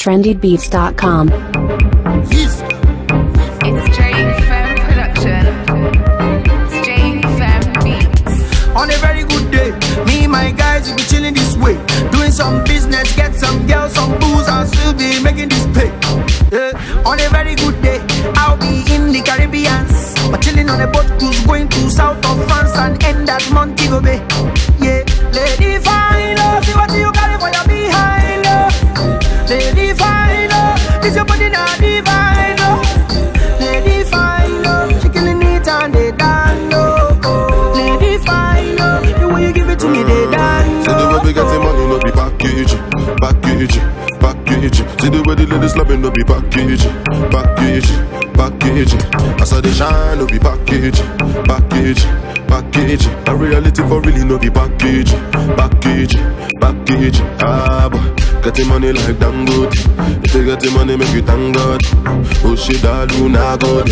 trendybeats.com. Yes. It's J-Fem Production. It's J-Fem Beats. On a very good day, me and my guys will be chilling this way, doing some business, get some girls, some booze, and still be making this pay. On a very good day, I'll be in the Caribbean, but chilling on a boat cruise going to south of France and end at Montego Bay. Yeah, lady fine, oh, see what you got for your behind, oh. Lady fine, oh, this your body now divine, oh. Lady fine, oh, she killing it and they dance, oh. Lady fine, oh, the way you give it to me, they dance. So the way we get the money, no be package. See the way the ladies loving, no be package. I saw the shine, no be package. A reality for really, no be package. Ah, but get the money like Dangote. If you get the money, make you thank God. Oh shit, I do not good.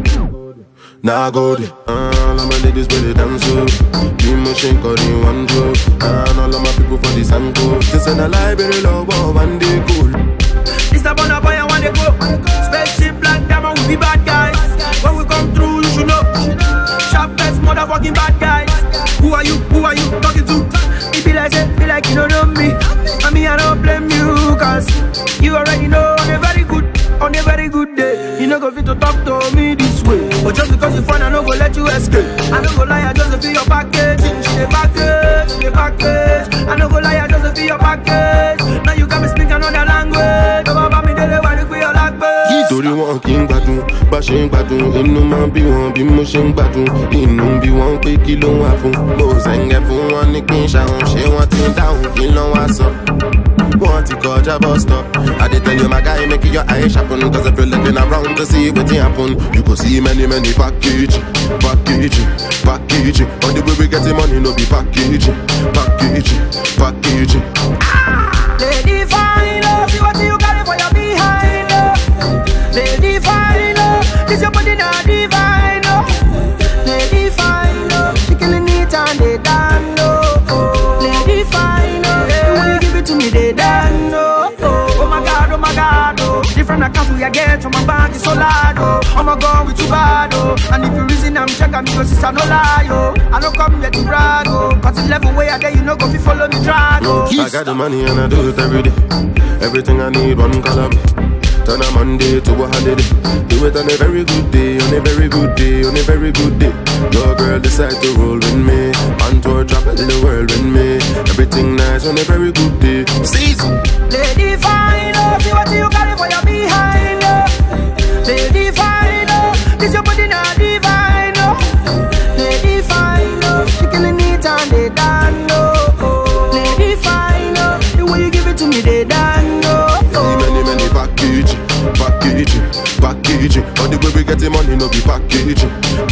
All of my ladies really dance up. Be machine calling one joke. And all of my people for the Sanko. This in a library love one day cool. It's the Bonner Boy, I want to go. Spaceship like diamond, we be bad guys. When we come through, you should know. Sharp best motherfucking bad guys. Who are you talking to? It be like you don't know me. And me, I don't blame you, cause you already know on a very good day. You know go fit to talk to me this way. But just because you fun, I don't go let you escape. I don't go lie, I just feel your package. She the package. I don't go lie, I just feel your package. Now you got me speaking another language. About me, they want to be your language. Torí wọn kì í gbádùn, bá ṣe ń gbádùn, inú máa ń bí wọn bí mo ṣe ń gbádùn, inú ń bí wọn pé kí ló ń wá fún, mo zẹ̀ǹgẹ̀ fún wọn ní kí n ṣàwọn, ṣé wọ́n ti ń dáhùn kí ló ń wá sọ. Want to call your bus stop. I did tell you my guy make your eyes sharpen. Cause if you're looking around to see what happen, you could see many package. On the way we get the money, no be package. Lady fine, oh, see what you got for your behind, oh. Lady fine, oh, this your body now divine, oh. Lady fine, oh, she killing it and they dance, oh. Lady fine, oh, when you give it to me, they dance, oh. Oh my God, oh. Different accounts we get from my bank is so loud, oh. I'm a gun with too bad, oh. And if you reason I'm checking because it's a no lie, oh. I don't come here to brag, oh. Cause the level way I get, you know, go fi follow me drag, oh. I got the money and I do it every day. Everything I need, one color. Turn a Monday to a holiday. Do it on a very good day, Your girl decide to roll with me. On tour, travel the world with me. Everything nice on a very good day. Season. Lady fine, oh, see what you got for your behind, oh. Lady fine, oh, this your body now divine, oh. Lady fine, oh, she killing it and they dance, oh. Lady fine, oh, the way you give it to me, they dance, oh. Many package. On the way we get the money, no be package.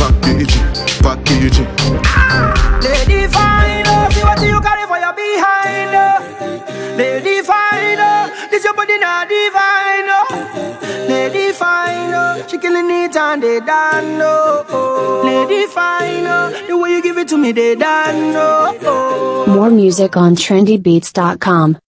Lady fine, oh, see what you got for your behind, oh. Lady fine, oh, this your body now divine, oh. Lady fine, oh, she killing it and they dance, oh. Lady fine, oh, the way you give it to me, they dance, oh. More music on trendybeats.com.